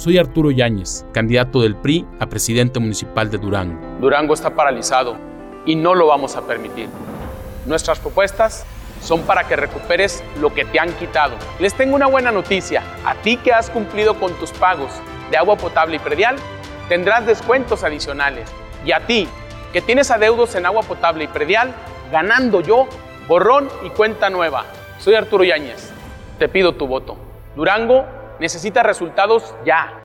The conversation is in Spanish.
Soy Arturo Yáñez, candidato del PRI a presidente municipal de Durango. Durango está paralizado y no lo vamos a permitir. Nuestras propuestas son para que recuperes lo que te han quitado. Les tengo una buena noticia. A ti que has cumplido con tus pagos de agua potable y predial, tendrás descuentos adicionales. Y a ti que tienes adeudos en agua potable y predial, ganando yo, borrón y cuenta nueva. Soy Arturo Yáñez. Te pido tu voto. Durango necesita resultados ya.